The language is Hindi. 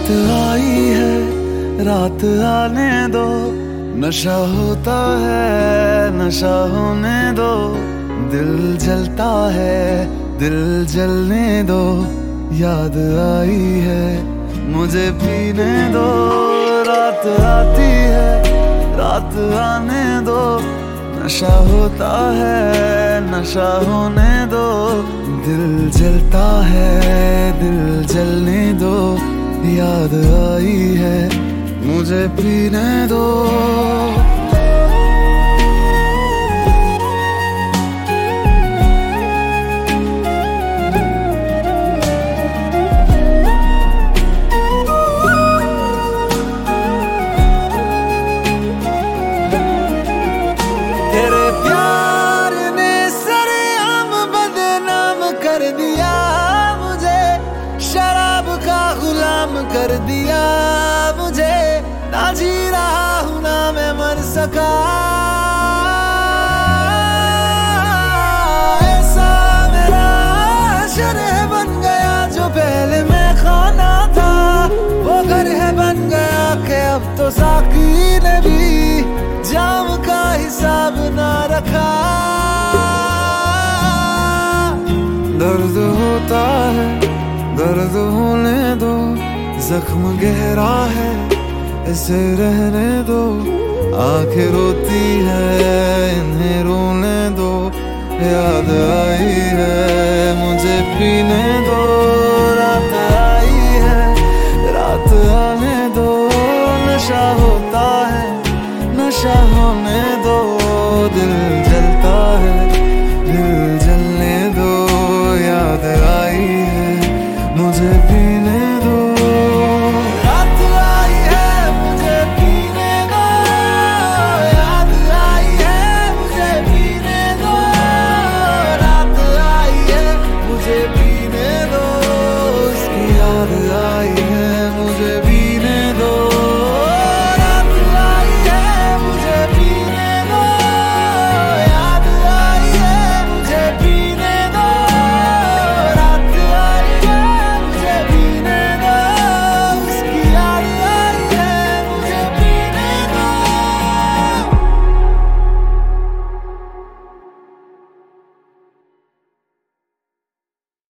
आई है रात आने दो, नशा होता है नशा होने दो, दिल जलता है दिल जलने दो, याद आई है मुझे पीने दो। रात आती है रात आने दो, नशा होता है नशा होने दो, दिल जलता है दिल जलने दो, याद आई है मुझे पीने दो। तेरे प्यार ने सरेआम बदनाम कर दिया मुझे, शराब का गुलाम कर दिया मुझे, ना जी रहा हूं ना मैं मर सका। ऐसा मेरा शरह बन गया जो पहले मैं खाना था, वो घर है बन गया कि अब तो साकी ने भी जाम का हिसाब ना रखा। दर्द होता है दर्द होने दो, जख्म गहरा है इसे रहने दो, आंखें रोती है इन्हें रोने दो, याद आई है मुझे पीने दो।